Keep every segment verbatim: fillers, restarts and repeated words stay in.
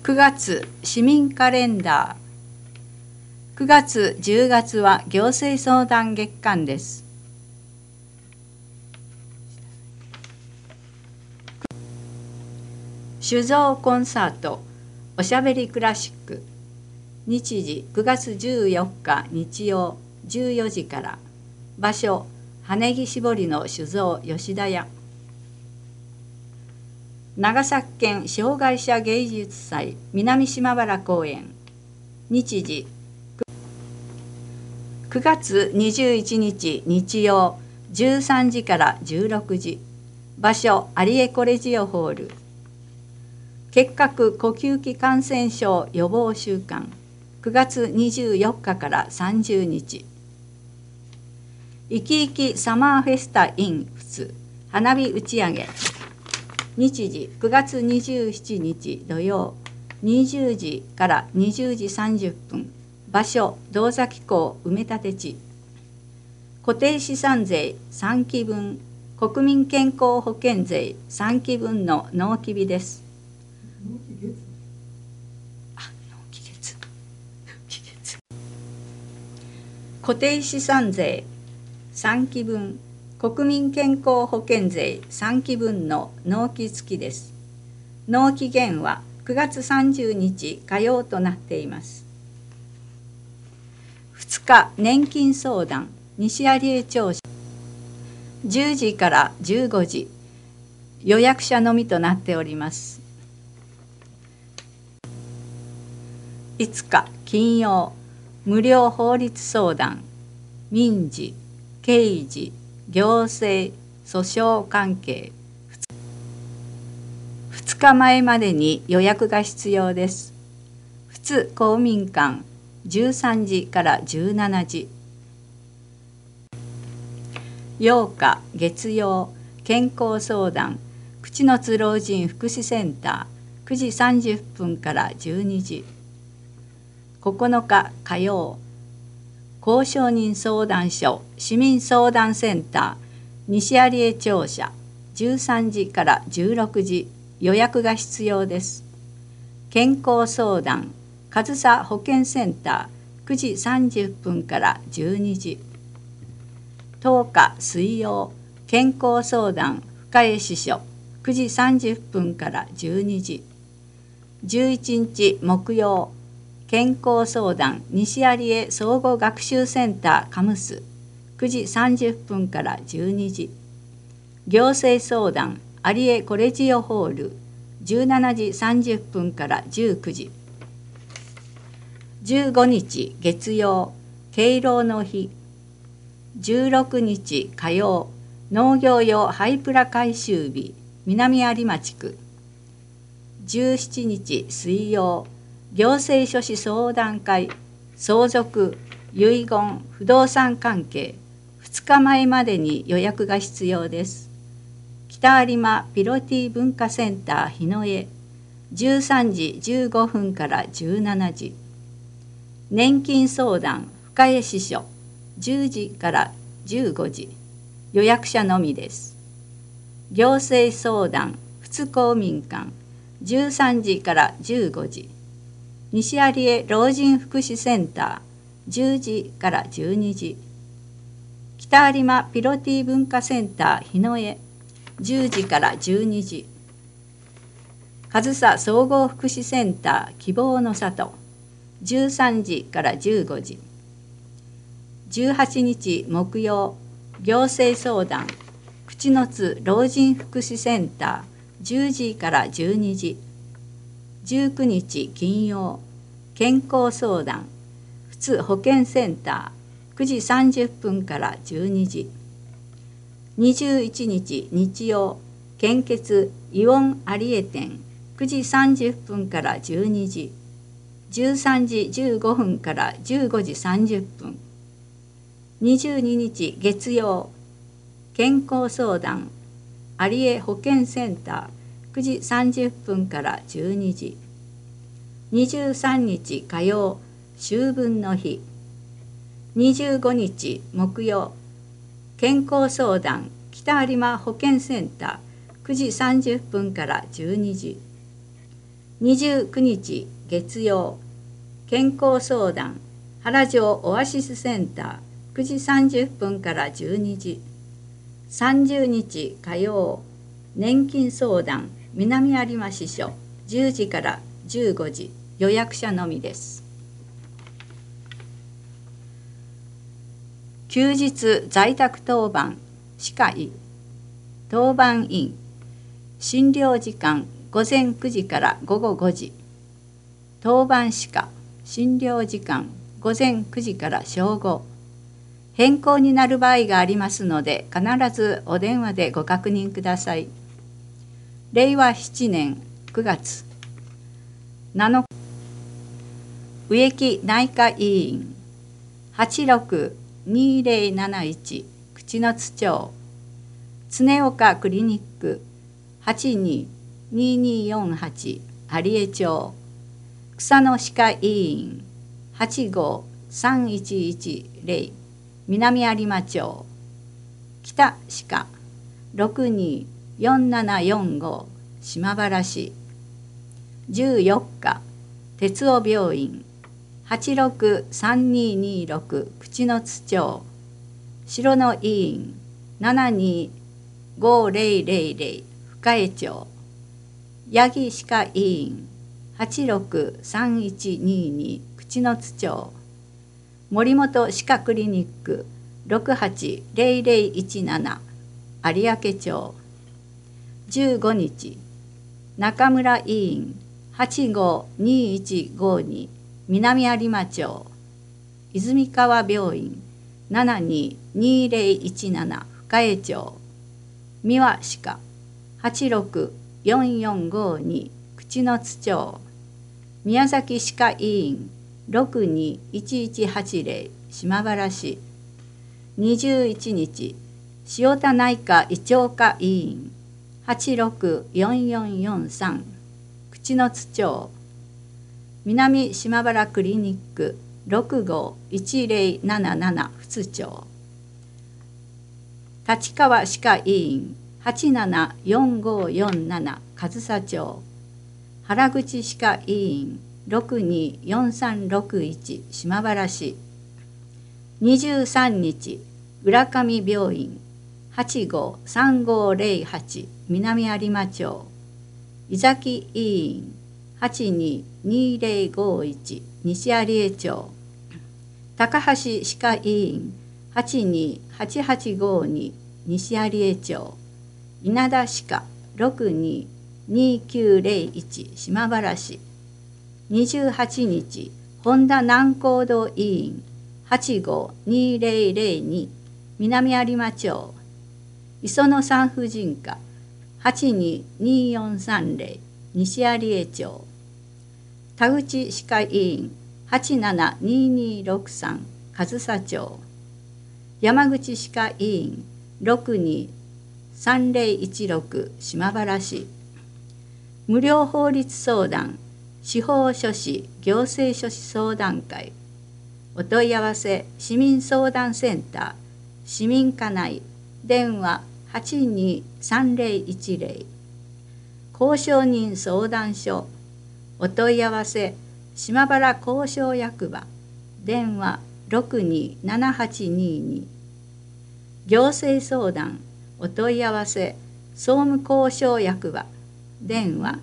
くがつ市民カレンダー。くがつじゅうがつは行政相談月間です。酒造コンサートおしゃべりクラシック。日時くがつじゅうよっか日曜じゅうよじから。場所羽木絞りの酒造吉田屋。長崎県障害者芸術祭南島原公園。日時くがつにじゅういちにち日曜じゅうさんじからじゅうろくじ。場所有江コレジオホール。結核呼吸器感染症予防週間くがつにじゅうよっかからさんじゅうにち。いきいきサマーフェスタ in 富津花火打ち上げ。日時くがつにじゅうしちにち土曜にじゅうじからにじゅうじさんじゅっぷん。場所堂崎港埋め立て地。固定資産税さんきぶん国民健康保険税さんきぶんの納期日です。あ、納期月納期月固定資産税さんきぶん国民健康保険税さんきぶんの納期付きです。納期限はくがつさんじゅうにち火曜となっています。ふつか年金相談西有江庁舎じゅうじからじゅうごじ。予約者のみとなっております。いつか金曜無料法律相談民事刑事行政訴訟関係。ふつかまえまでに予約が必要です。富津公民館じゅうさんじからじゅうしちじ。ようか月曜健康相談口の津老人福祉センターくじさんじゅっぷんからじゅうにじ。ここのか火曜公証人相談所市民相談センター西有江庁舎じゅうさんじからじゅうろくじ。予約が必要です。健康相談上総保健センターくじさんじゅっぷんからじゅうにじ。とおか水曜健康相談深江支所くじさんじゅっぷんからじゅうにじ。じゅういちにち木曜健康相談西有江総合学習センターカムスくじさんじゅっぷんからじゅうにじ。行政相談有江コレジオホールじゅうしちじさんじゅっぷんからじゅうくじ。じゅうごにち月曜敬老の日。じゅうろくにち火曜農業用ハイプラ回収日南有馬地区。じゅうしちにち水曜行政書士相談会相続遺言不動産関係ふつかまえまでに予約が必要です。北有馬ピロティ文化センター日の江じゅうさんじじゅうごふんからじゅうしちじ。年金相談深江支所じゅうじからじゅうごじ。予約者のみです。行政相談富津公民館じゅうさんじからじゅうごじ。西有江老人福祉センターじゅうじからじゅうにじ。北有馬ピロティ文化センター日の江じゅうじからじゅうにじ。上総総合福祉センター希望の里じゅうさんじからじゅうごじ。じゅうはちにち木曜行政相談口の津老人福祉センターじゅうじからじゅうにじ。じゅうくにち金曜健康相談富津保健センターくじさんじゅっぷんからじゅうにじ。にじゅういちにち日曜献血イオン有江店くじさんじゅっぷんからじゅうにじ。じゅうさんじじゅうごふんからじゅうごじさんじゅっぷん。にじゅうににち月曜健康相談有江保健センターくじさんじゅっぷんからじゅうにじ。にじゅうさんにち火曜秋分の日。にじゅうごにち木曜健康相談北有馬保健センターくじさんじゅっぷんからじゅうにじ。 にじゅうくにち月曜、健康相談原城オアシスセンターくじさんじゅっぷんからじゅうにじ。さんじゅうにち火曜、年金相談南有馬支所じゅうじからじゅうごじ、予約者のみです。休日在宅当番歯科医当番員診療時間ごぜんくじからごごごじ、当番歯科診療時間ごぜんくじから正午。変更になる場合がありますので必ずお電話でご確認ください。れいわななねんくがつなのか植木内科医院 はちろくにぜろなないち 口の津町常岡クリニック はちににによんはち 有江町草野歯科医院 はちごさんいちいちぜろ 南有馬町北歯科 ろくによんななよんご 島原市じゅうよっか鉄尾病院 はちろくさんににろく 口の津町白野医院 ななにごぜろぜろぜろ 深江町八木歯科医院 はちろくさんいちにに 口の津町森本歯科クリニック ろくはちぜろぜろいちなな 有明町じゅうごにち中村医院 はちごにいちごに 南有馬町泉川病院 ななににぜろいちなな 深江町三輪歯科 はちろくよんよんごに 口の津町宮崎歯科医院 ろくにいちいちはちぜろ 島原市にじゅういちにち塩田内科胃腸科医院 はちろくよんよんよんさん 口の津町南島原クリニック ろくごいちぜろなななな 津町立川歯科医院 はちななよんごよんなな 上総町原口歯科医院 ろくによんさんろくいち 島原市にじゅうさんにち浦上病院 はちごさんごぜろはち 南有馬町井崎医院 はちににぜろごいち 西有江町高橋歯科医院 はちにはちはちごに 西有江町稲田歯科 ろくににきゅうぜろいち 島原市にじゅうはちにち本田南光堂医院 はちごにぜろぜろに 南有馬町磯野産婦人科 はちにによんさんぜろ 西有江町田口歯科医院 はちななににろくさん 上総町山口歯科医院 ろくにさんぜろいちろく 島原市無料法律相談司法書士行政書士相談会お問い合わせ市民相談センター市民課内電話 はちにさんぜろいちぜろ 交渉人相談所お問い合わせ島原交渉役場電話 ろくにななはちにに 行政相談お問い合わせ総務交渉役場電話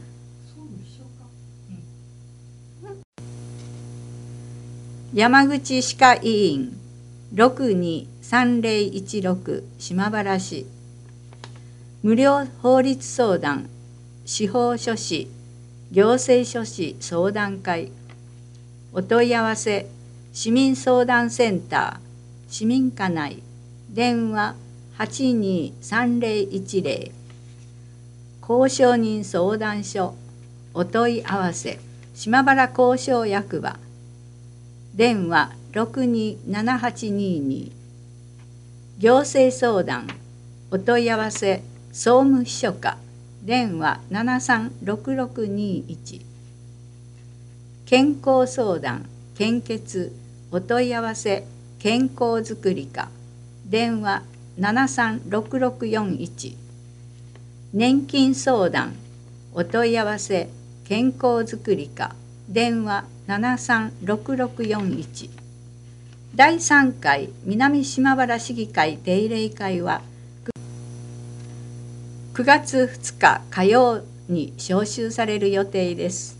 山口歯科医院 ろくにさんぜろいちろく 島原市無料法律相談司法書士行政書士相談会お問い合わせ市民相談センター市民課内電話 はちにさんぜろいちぜろ 交渉人相談所お問い合わせ島原交渉役場電話 ろくにななはちにに 行政相談お問い合わせ総務秘書課電話 ななさんろくろくにいち 健康相談献血お問い合わせ健康づくり課電話 ななさんろくろくよんいち 年金相談お問い合わせ健康づくり課電話ななさんろくろくよんいち。だいさんかい南島原市議会定例会はくがつふつか火曜に召集される予定です。